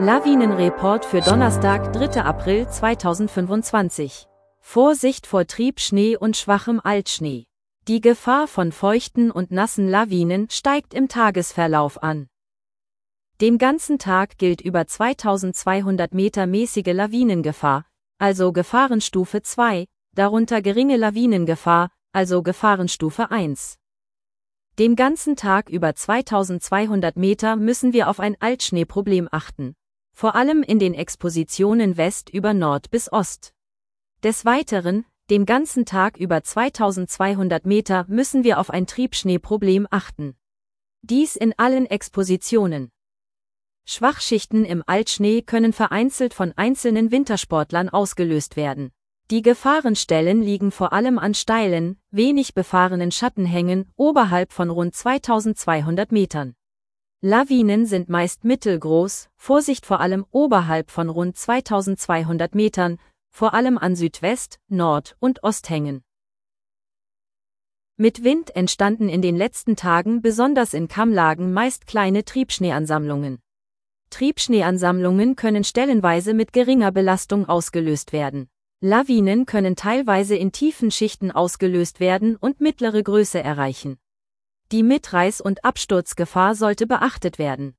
Lawinenreport für Donnerstag, 3. April 2025. Vorsicht vor Triebschnee und schwachem Altschnee. Die Gefahr von feuchten und nassen Lawinen steigt im Tagesverlauf an. Den ganzen Tag gilt über 2200 Meter mäßige Lawinengefahr, also Gefahrenstufe 2, darunter geringe Lawinengefahr, also Gefahrenstufe 1. Den ganzen Tag über 2200 Meter müssen wir auf ein Altschneeproblem achten. Vor allem in den Expositionen West über Nord bis Ost. Des Weiteren, den ganzen Tag über 2200 Meter müssen wir auf ein Triebschneeproblem achten. Dies in allen Expositionen. Schwachschichten im Altschnee können vereinzelt von einzelnen Wintersportlern ausgelöst werden. Die Gefahrenstellen liegen vor allem an steilen, wenig befahrenen Schattenhängen oberhalb von rund 2200 Metern. Lawinen sind meist mittelgroß, Vorsicht vor allem oberhalb von rund 2200 Metern, vor allem an Südwest-, Nord- und Osthängen. Mit Wind entstanden in den letzten Tagen besonders in Kammlagen meist kleine Triebschneeansammlungen. Triebschneeansammlungen können stellenweise mit geringer Belastung ausgelöst werden. Lawinen können teilweise in tiefen Schichten ausgelöst werden und mittlere Größe erreichen. Die Mitreiß- und Absturzgefahr sollte beachtet werden.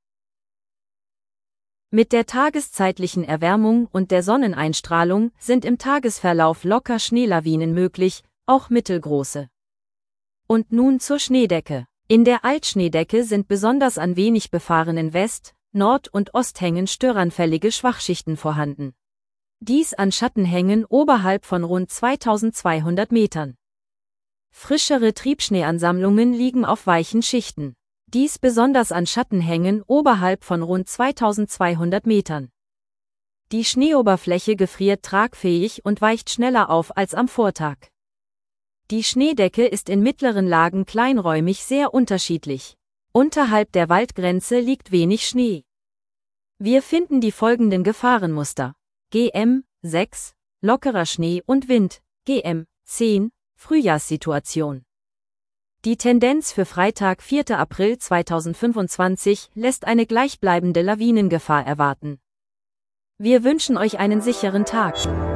Mit der tageszeitlichen Erwärmung und der Sonneneinstrahlung sind im Tagesverlauf locker Schneelawinen möglich, auch mittelgroße. Und nun zur Schneedecke. In der Altschneedecke sind besonders an wenig befahrenen West-, Nord- und Osthängen störanfällige Schwachschichten vorhanden. Dies an Schattenhängen oberhalb von rund 2200 Metern. Frischere Triebschneeansammlungen liegen auf weichen Schichten. Dies besonders an Schattenhängen oberhalb von rund 2200 Metern. Die Schneeoberfläche gefriert tragfähig und weicht schneller auf als am Vortag. Die Schneedecke ist in mittleren Lagen kleinräumig sehr unterschiedlich. Unterhalb der Waldgrenze liegt wenig Schnee. Wir finden die folgenden Gefahrenmuster. GM 6, lockerer Schnee und Wind, GM 10, Frühjahrssituation. Die Tendenz für Freitag, 4. April 2025 lässt eine gleichbleibende Lawinengefahr erwarten. Wir wünschen euch einen sicheren Tag.